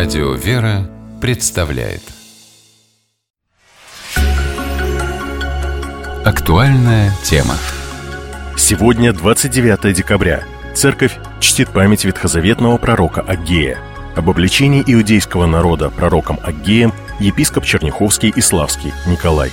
Радио «Вера» представляет актуальная тема. Сегодня 29 декабря. Церковь чтит память ветхозаветного пророка Аггея. Об обличении иудейского народа пророком Аггеем епископ Черняховский и Славский Николай.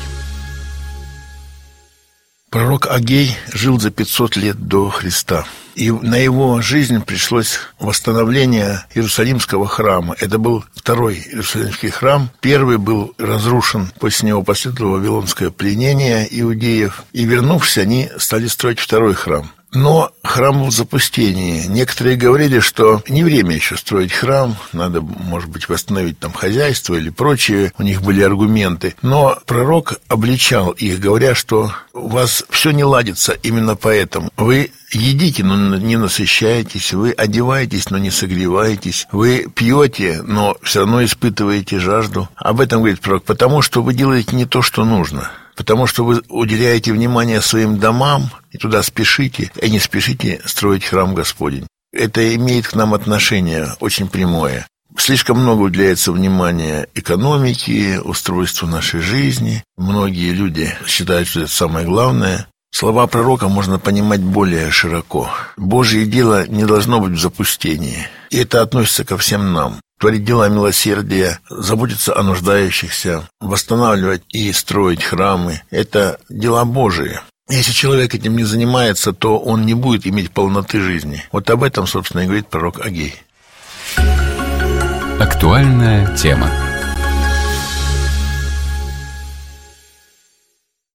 Пророк Аггей жил за 500 лет до Христа. И на его жизнь пришлось восстановление Иерусалимского храма. Это был второй Иерусалимский храм. Первый был разрушен, после него последовало вавилонское пленение иудеев. И вернувшись, они стали строить второй храм. Но храм был в запустении. Некоторые говорили, что не время еще строить храм, надо, может быть, восстановить там хозяйство или прочее. У них были аргументы. Но пророк обличал их, говоря, что у вас все не ладится именно поэтому. Вы едите, но не насыщаетесь, вы одеваетесь, но не согреваетесь, вы пьете, но все равно испытываете жажду. Об этом говорит пророк, потому что вы делаете не то, что нужно. Потому что вы уделяете внимание своим домам и туда спешите, и не спешите строить храм Господень. Это имеет к нам отношение очень прямое. Слишком много уделяется внимания экономике, устройству нашей жизни. Многие люди считают, что это самое главное. Слова пророка можно понимать более широко. Божье дело не должно быть в запустении. И это относится ко всем нам. Творить дела милосердия, заботиться о нуждающихся, восстанавливать и строить храмы – это дела Божии. Если человек этим не занимается, то он не будет иметь полноты жизни. Вот об этом, собственно, и говорит пророк Аггей. Актуальная тема.